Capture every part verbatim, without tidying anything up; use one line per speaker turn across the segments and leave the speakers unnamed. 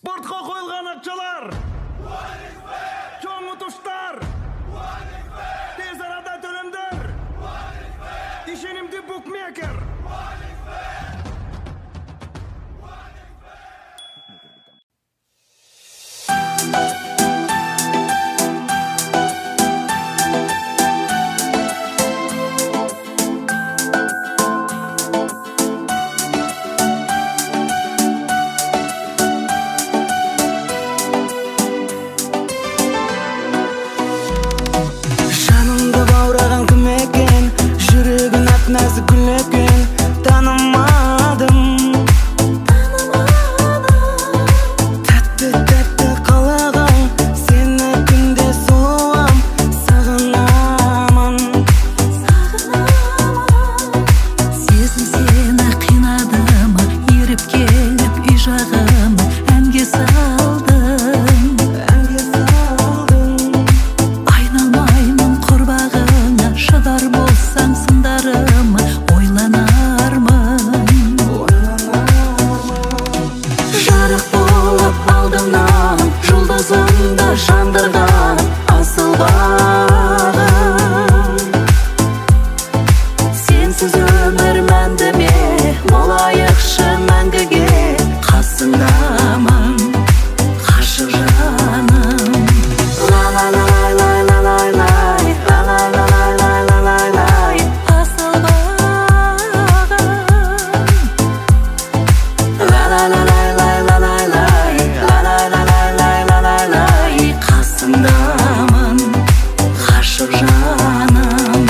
Спортқа қойылған ақшалар, чоң ұтыштар, тез арада төлемдер, ишенимді букмекер.
Нәзік гүл екен, танымадым, тәтті-тәтті қалағам, сені күнде сұлуам, сағынамын.
Сезім сені қинады ма, еріп келіп үй жағыма әнге салдым, айналмаймын құрбағыңа, шыдар болсаң сындарыма ойланармын. Жарық болып алдымнан жұлдызымды жандырған асыл бағым, сенсіз өмір мәнді ме, болайықшы мәңгіге, қасыңдамын ғашық жаным. Қасыңдамын ғашық жаным.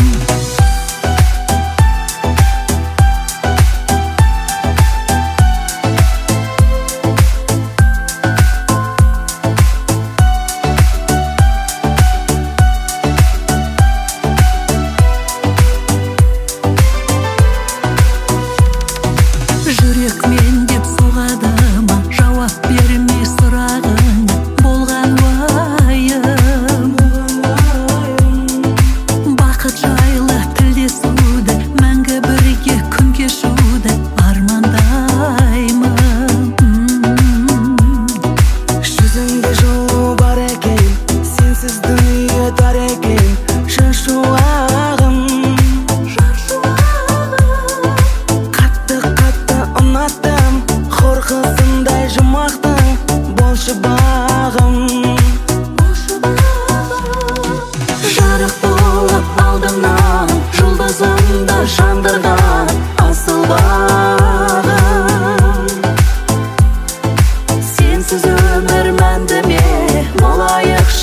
Жүрек мен деп соғады ма, жауап бермей сұрағың болған уайым. Бақыт жайлы тілдесуді, мәңгі бірге күн кешуді армандаймын.
Жүзіңде жылу бар екен, сенсіз дүние тар екен, жыр шуағым. Қатты-қатты ұнаттым, хор қызындай жұмақтың, болшы бағым. Жарық болып алдымнан жұлдызымды жандырған асыл бағым, сенсіз өмір мәнді ме, болайықшы